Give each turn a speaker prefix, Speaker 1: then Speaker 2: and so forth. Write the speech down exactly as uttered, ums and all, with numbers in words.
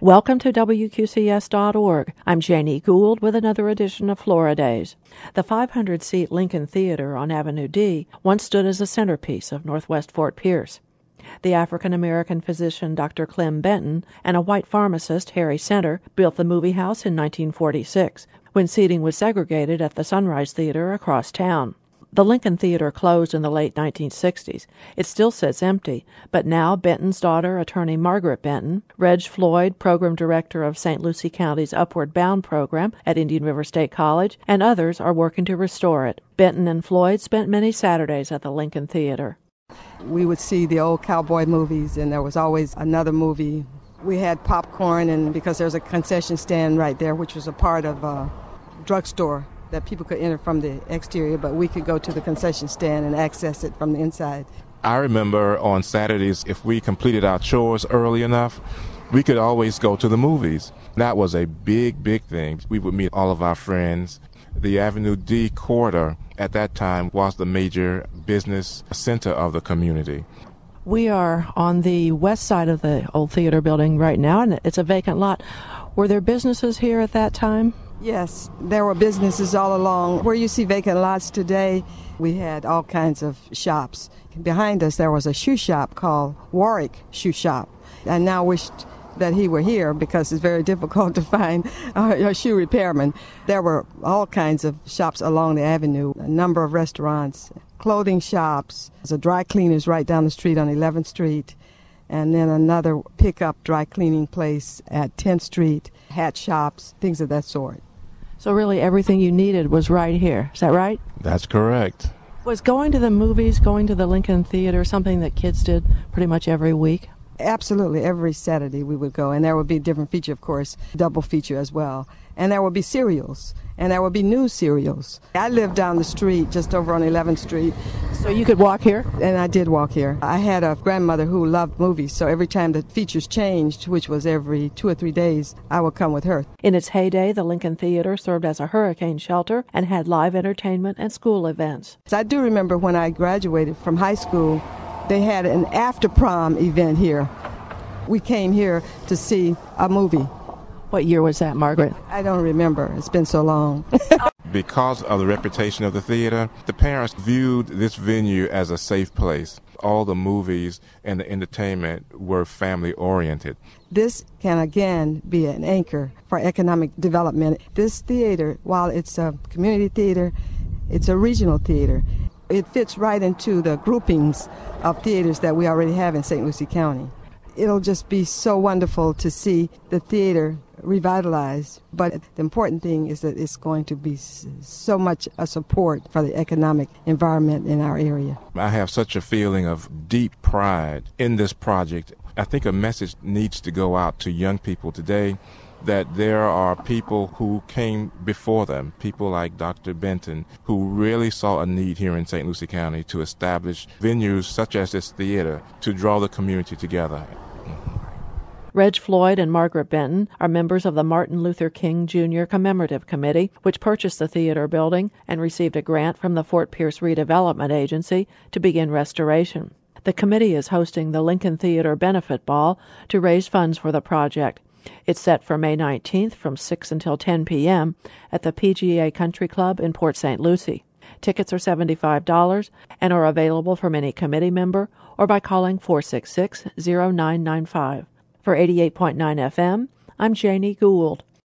Speaker 1: Welcome to W Q C S dot org. I'm Janie Gould with another edition of Floridays. The five hundred seat Lincoln Theater on Avenue D once stood as a centerpiece of Northwest Fort Pierce. The African-American physician Doctor Clem Benton and a white pharmacist, Harry Center, built the movie house in nineteen forty-six, when seating was segregated at the Sunrise Theater across town. The Lincoln Theater closed in the late nineteen sixties. It still sits empty, but now Benton's daughter, attorney Margaret Benton, Reg Floyd, program director of Saint Lucie County's Upward Bound program at Indian River State College, and others are working to restore it. Benton and Floyd spent many Saturdays at the Lincoln Theater.
Speaker 2: We would see the old cowboy movies, and there was always another movie. We had popcorn, and because there's a concession stand right there, which was a part of a drugstore that people could enter from the exterior, but we could go to the concession stand and access it from the inside.
Speaker 3: I remember on Saturdays, if we completed our chores early enough, we could always go to the movies. That was a big, big thing. We would meet all of our friends. The Avenue D corridor at that time was the major business center of the community.
Speaker 1: We are on the west side of the old theater building right now, and it's a vacant lot. Were there businesses here at that time?
Speaker 2: Yes, there were businesses all along. Where you see vacant lots today, we had all kinds of shops. Behind us, there was a shoe shop called Warwick Shoe Shop. I now wished that he were here because it's very difficult to find a shoe repairman. There were all kinds of shops along the avenue, a number of restaurants, clothing shops. There's a dry cleaners right down the street on eleventh street, and then another pickup dry cleaning place at tenth street, hat shops, things of that sort.
Speaker 1: So really everything you needed was right here. Is that right?
Speaker 3: That's correct.
Speaker 1: Was going to the movies, going to the Lincoln Theater, something that kids did pretty much every week?
Speaker 2: Absolutely. Every Saturday we would go, and there would be a different feature, of course, double feature as well. And there would be serials, and there would be news serials. I lived down the street, just over on eleventh street.
Speaker 1: So you could walk here?
Speaker 2: And I did walk here. I had a grandmother who loved movies, so every time the features changed, which was every two or three days, I would come with her.
Speaker 1: In its heyday, the Lincoln Theater served as a hurricane shelter and had live entertainment and school events.
Speaker 2: So I do remember when I graduated from high school, they had an after-prom event here. We came here to see a movie.
Speaker 1: What year was that, Margaret?
Speaker 2: I don't remember. It's been so long.
Speaker 3: Because of the reputation of the theater, the parents viewed this venue as a safe place. All the movies and the entertainment were family-oriented.
Speaker 2: This can, again, be an anchor for economic development. This theater, while it's a community theater, it's a regional theater. It fits right into the groupings of theaters that we already have in Saint Lucie County. It'll just be so wonderful to see the theater revitalized, but the important thing is that it's going to be so much a support for the economic environment in our area.
Speaker 3: I have such a feeling of deep pride in this project. I think a message needs to go out to young people today that there are people who came before them, people like Doctor Benton, who really saw a need here in Saint Lucie County to establish venues such as this theater to draw the community together.
Speaker 1: Reg Floyd and Margaret Benton are members of the Martin Luther King Junior Commemorative Committee, which purchased the theater building and received a grant from the Fort Pierce Redevelopment Agency to begin restoration. The committee is hosting the Lincoln Theater Benefit Ball to raise funds for the project. It's set for May nineteenth from six until ten p.m. at the P G A Country Club in Port Saint Lucie. Tickets are seventy-five dollars and are available from any committee member or by calling four six six, zero nine nine five. For eighty-eight point nine F M, I'm Janie Gould.